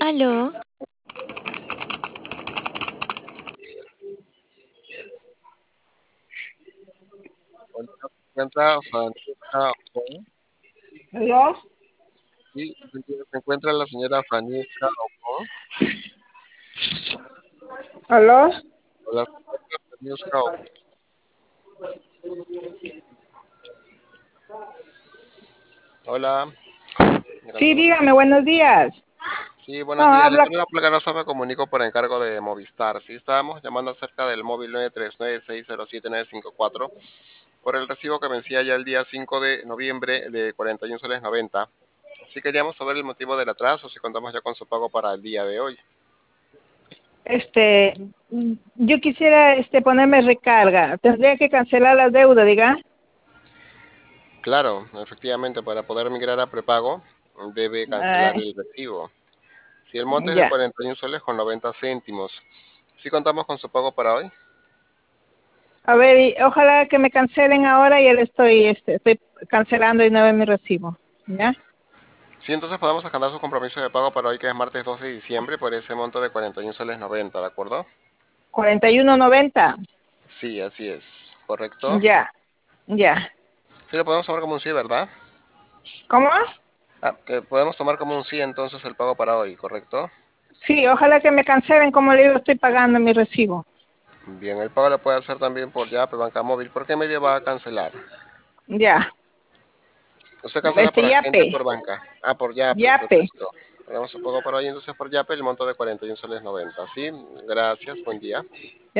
Aló, Hola, ¿se encuentra Francesca Ocon? ¿Aló? Sí, se encuentra la señora Francesca Ocon. ¿Aló? Hola, señora Francesca Ocon. Hola, Sí, gracias. dígame, buenos días. Sí, No, buenos días. Le habla. tengo una placa rosa, me comunico por encargo de Movistar. Sí, estábamos llamando acerca del móvil 939607954 por el recibo que vencía ya el día 5 de noviembre de 41 soles 90. Sí, queríamos saber el motivo del atraso, si contamos ya con su pago para el día de hoy. Este, yo quisiera ponerme recarga. Tendría que cancelar la deuda, diga. Claro, efectivamente, para poder migrar a prepago debe cancelar Ay, el recibo. Si el monte es de ya. 41 soles con 90 céntimos. Si contamos con su pago para hoy. A ver, ojalá que me cancelen ahora y él estoy cancelando y no ve mi recibo. ¿Ya? Sí, entonces podemos agendar su compromiso de pago para hoy, que es martes 12 de diciembre, por ese monto de 41 soles 90, ¿de acuerdo? 41.90. Sí, así es. ¿Correcto? Ya, ya. Sí, lo podemos tomar como un sí, ¿verdad? ¿Cómo? Ah, que podemos tomar como un sí entonces el pago para hoy, ¿correcto? Sí, ojalá que me cancelen, como le digo, estoy pagando mi recibo. Bien, el pago lo puede hacer también por Yape, Banca Móvil. ¿Por qué medio va a cancelar? Ya. Usted cancela por agente o Yape, por banca. Ah, por Yape, Yape. perfecto. Hagamos un pago para hoy entonces por Yape, el monto de 41 soles 90. Sí, gracias, buen día.